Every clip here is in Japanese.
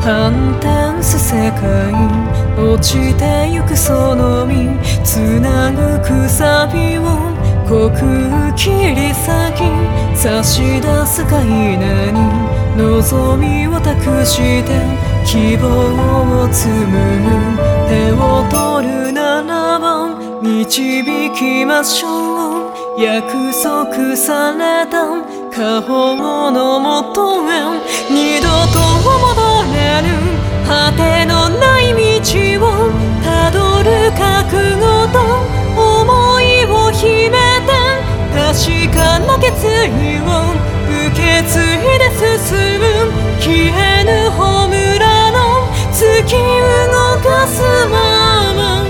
反転す世界落ちてゆくその身つなぐくさびを濃く切り裂き差し出すかいなに望みを託して希望を紡ぐ手を取るならば導きましょう約束された過保護のもとへ二度と戻れぬ果てのない道をたどる覚悟と思いを秘めて確かな決意を受け継いで進む消えぬ炎の突き動かすまま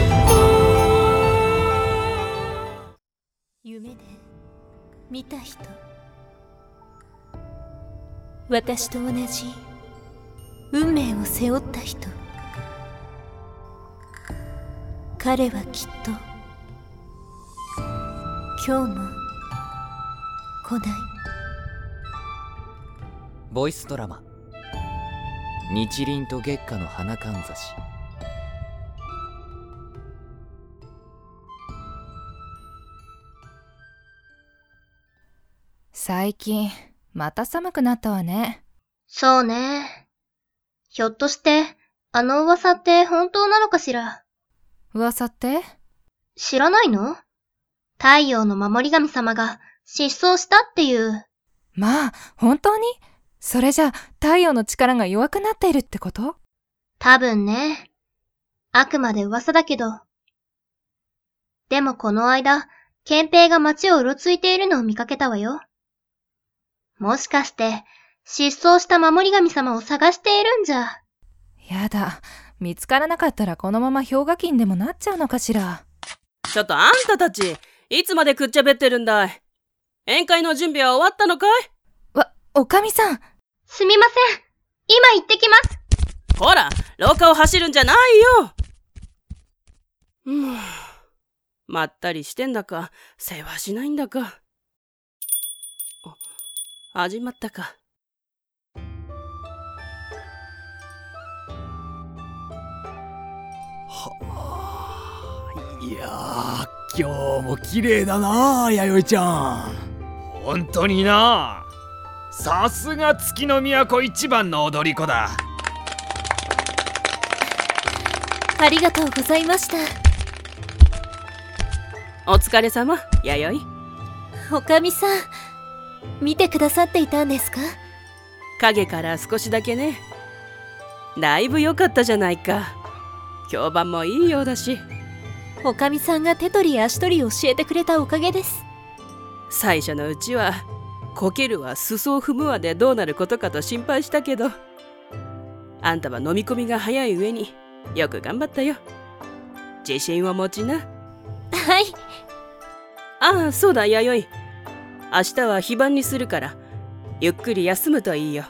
夢で見た人私と同じ運命を背負った人彼はきっと今日も来ないボイスドラマ日輪と月下の花かんざし。 最近また寒くなったわね。 そうね。ひょっとしてあの噂って本当なのかしら。 噂って？ 知らないの？太陽の守り神様が失踪したっていう。 まあ本当に？それじゃ太陽の力が弱くなっているってこと？ 多分ね。あくまで噂だけど。でもこの間、憲兵が街をうろついているのを見かけたわよ。もしかして、失踪した守り神様を探しているんじゃ。 やだ、見つからなかったらこのまま氷河期にでもなっちゃうのかしら。 ちょっとあんたたち、いつまでくっちゃべってるんだい。宴会の準備は終わったのかい？ おかみさん。 すみません。今行ってきます。 ほら、廊下を走るんじゃないよ。まったりしてんだか、世話しないんだか。始まったか。 いやー、今日も綺麗だな、弥生ちゃん。 本当にな。さすが月の都一番の踊り子だ。 ありがとうございました。 お疲れ様、弥生。 おかみさん、見てくださっていたんですか？ 影から少しだけね。だいぶ良かったじゃないか。評判もいいようだし。 おかみさんが手取り足取り教えてくれたおかげです。 最初のうちはこけるわ裾を踏むわでどうなることかと心配したけど、あんたは飲み込みが早い上によく頑張ったよ。自信を持ちな。 はい。 ああ、そうだ弥生。明日は非番にするからゆっくり休むといいよ。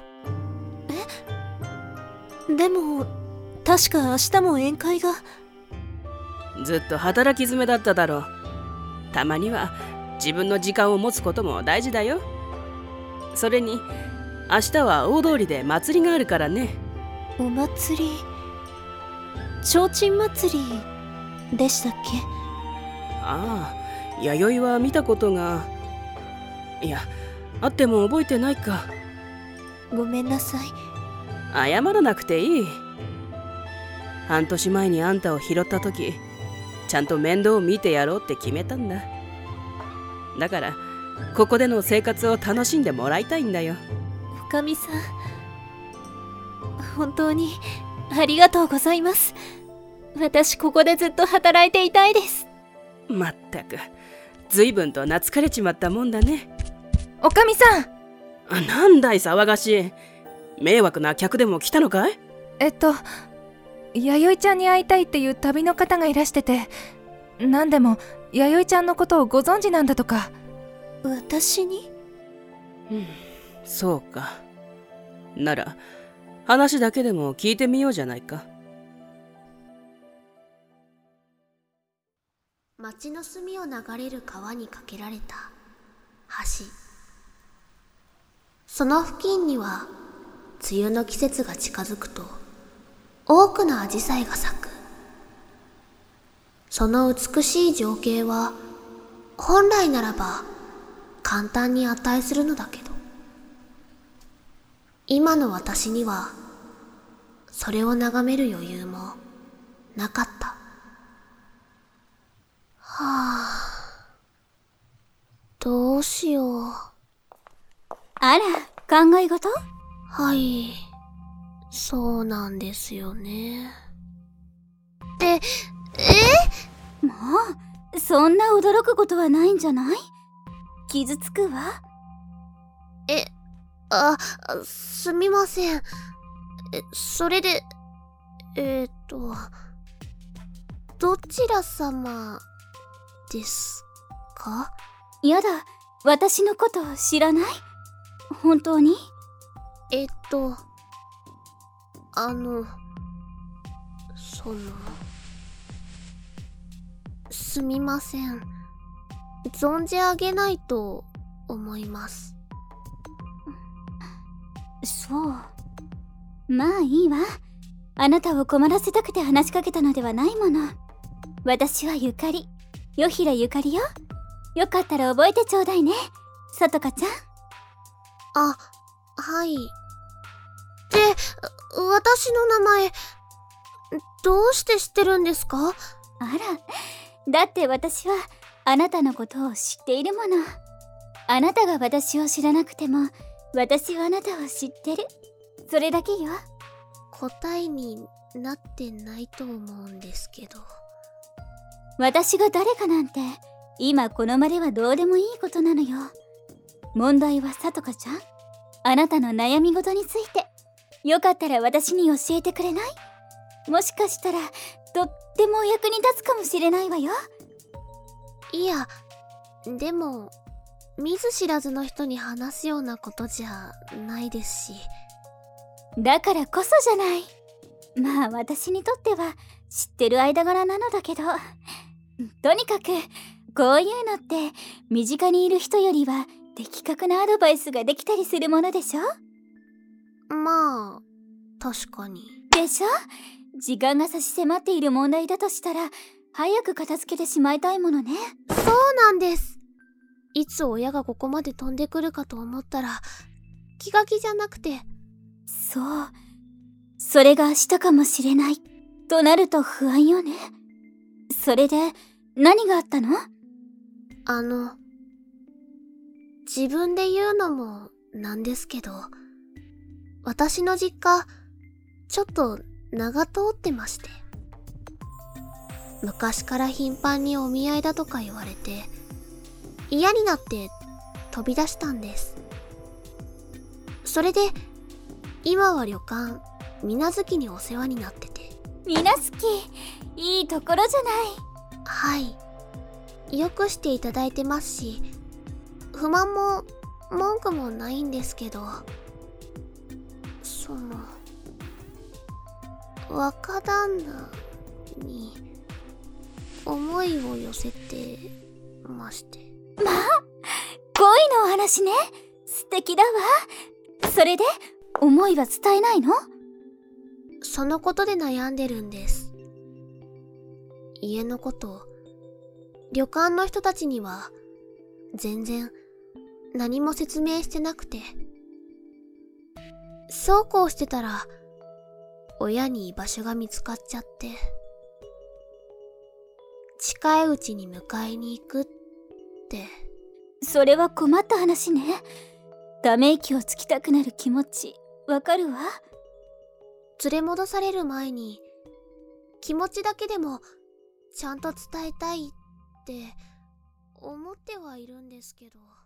でも確か明日も宴会が。 ずっと働き詰めだっただろう。たまには自分の時間を持つことも大事だよ。それに明日は大通りで祭りがあるからね。 お祭り、提灯祭りでしたっけ？ ああ、弥生は見たことが、いや、あっても覚えてないか。 ごめんなさい。 謝らなくていい。半年前にあんたを拾った時、ちゃんと面倒を見てやろうって決めたんだ。だからここでの生活を楽しんでもらいたいんだよ。 おかみさん、本当にありがとうございます。私ここでずっと働いていたいです。 まったく、随分と懐かれちまったもんだね。 おかみさん。 なんだい騒がしい。迷惑な客でも来たのかい？ 弥生ちゃんに会いたいっていう旅の方がいらしてて、なんでも弥生ちゃんのことをご存知なんだとか。 私に？ そうか。なら話だけでも聞いてみようじゃないか。 町の隅を流れる川に架けられた橋。その付近には梅雨の季節が近づくと多くのアジサイが咲く。その美しい情景は本来ならば簡単に値するのだけど、今の私にはそれを眺める余裕もなかった。はあ、どうしよう。 あら、考え事？ はい、そうなんですよね。って、 もう、そんな驚くことはないんじゃない？傷つくわ。 すみません。それで、どちら様ですか？ やだ、私のこと知らない？本当に？ すみません。存じ上げないと思います。 そう。まあいいわ。あなたを困らせたくて話しかけたのではないもの。私はゆかり。よひらゆかりよ。よかったら覚えてちょうだいね、さとかちゃん。 あ、はい。で、私の名前、どうして知ってるんですか？ あら、だって私はあなたのことを知っているもの。あなたが私を知らなくても、私はあなたを知ってる。それだけよ。 答えになってないと思うんですけど。 私が誰かなんて、今この場ではどうでもいいことなのよ。問題はさとかちゃん、あなたの悩み事について、よかったら私に教えてくれない？もしかしたら、とってもお役に立つかもしれないわよ。 いや、でも、見ず知らずの人に話すようなことじゃないですし。 だからこそじゃない。まあ私にとっては知ってる間柄なのだけど、とにかくこういうのって身近にいる人よりは的確なアドバイスができたりするものでしょ？ まあ、確かに。 でしょ？時間が差し迫っている問題だとしたら早く片付けてしまいたいものね。 そうなんです。いつ親がここまで飛んでくるかと思ったら気が気じゃなくて。 そう、それが明日かもしれないとなると不安よね。それで何があったの？ 自分で言うのもなんですけど、私の実家ちょっと長通ってまして、昔から頻繁にお見合いだとか言われて嫌になって飛び出したんです。それで今は旅館水無月にお世話になってて。 水無月、いいところじゃない。 はい、よくしていただいてますし、不満も文句もないんですけど、若旦那に思いを寄せてまして。 まあ、恋のお話ね。素敵だわ。それで思いは伝えないの？ そのことで悩んでるんです。家のこと、旅館の人たちには全然何も説明してなくて、そうこうしてたら親に居場所が見つかっちゃって、近いうちに迎えに行くって。 それは困った話ね。ため息をつきたくなる気持ちわかるわ。 連れ戻される前に気持ちだけでもちゃんと伝えたいって思ってはいるんですけど。